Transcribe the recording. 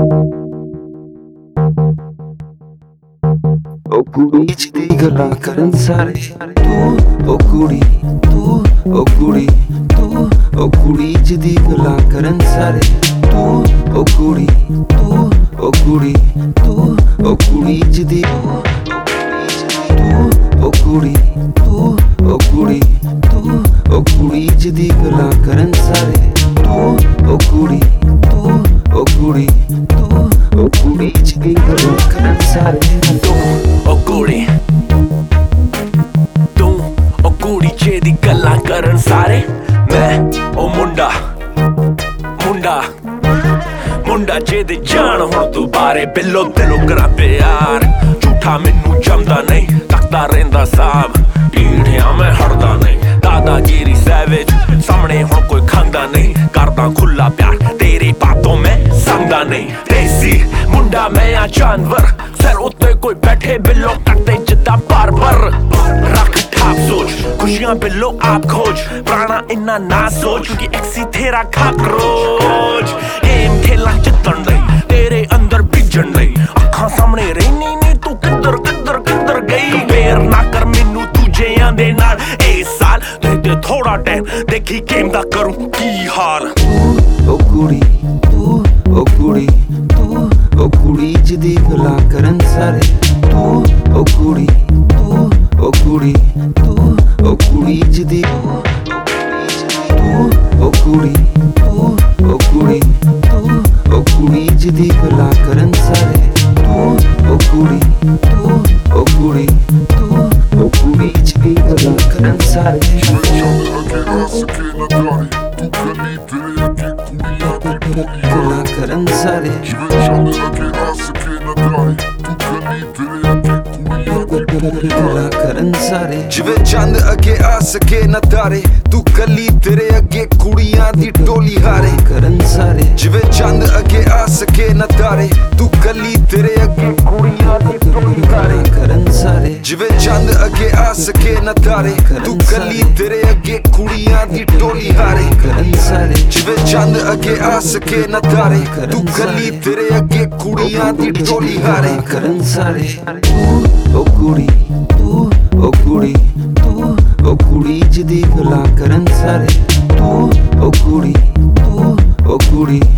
ओ कुड़ी दी गल्लां करन सारे तू ओ कुड़ी तू ओ कुड़ी तू ओ कुड़ी दी गल्लां करन सारे तू ओ कुड़ी तू ओ कुड़ी तू ओ कुड़ी दी तू ओ कुड़ी तू ओ कुड़ी तू ओ कुड़ी दी गल्लां करन सारे तू ओ कुड़ी तू ओ कुड़ी तू ओ कुड़ी दी गल्लां करन सारे ओ कुड़ी तू ओ कुड़ी दी गल्लां करन सारे मैं ओ मुंडा मुंडा मुंडा जेदे जान हुण तू बारे बिल्लो दिलों करा प्यार झूठा मैनू जमदा नहीं तकदा रहिंदा साहब ढीठियां मैं हटदा नहीं दादागिरी सैविज सामने हुण कोई खांदा नहीं करदा खुला प्यार तेरी बातों में समझदा नहीं देसी मुंडा मैं आ जानवर सर उत्ते कोई बैठे बिल्लो कटदे जिद्दां बार-बार रख ठाप सोच खुशियां बिल्लो आप खोज पुराना इन्ना ना सोच क्योंकि एक्सी तेरा खाकरोच गेम खेला जितन लई तेरे अंदर बिजन लई अखां सामने रहनी नहीं तू किधर किधर किधर गई कंपेयर ना कर मैनू दूजियां दे नाल ए साल दे थोड़ा टाइम देखी गेम दा करूं की हाल ओ कुड़ी तू ओ कुड़ी तू ओ कुड़ी दी गल्लां करन सारे तू ओ कुड़ी तू ओ कुड़ी तू ओ कुड़ी दी तू ओ कुड़ी तू ओ कुड़ी तू ओ कुड़ी दी गल्लां करन सारे तू ओ कुड़ी तू ओ कुड़ी तू ओ कुड़ी दी गल्लां करन सारे गल्लां करन सारे गल्लां करन सारे जिवें चंद अगे आ सके न तारे तू कली तेरे अगे कुड़ियां दी टोली हारे करन सारे जिवें चंद अगे आ सके न तारे तू कली तेरे अगे कुड़ियां दी टोली हारे करन सारे जिवें चंद अगे आ सके न तारे तू कली तेरे अगे कुड़ियां दी टोली हारे करन सारे जिवें चंद अगे आ सके न तारे तू कली तेरे अगे कुड़ियां दी टोली हारे करन सारे तू ओ कुड़ी तू ओ कुड़ी तू ओ कुड़ी दी गल्लां करन सारे तू ओ कुड़ी तू ओ कुड़ी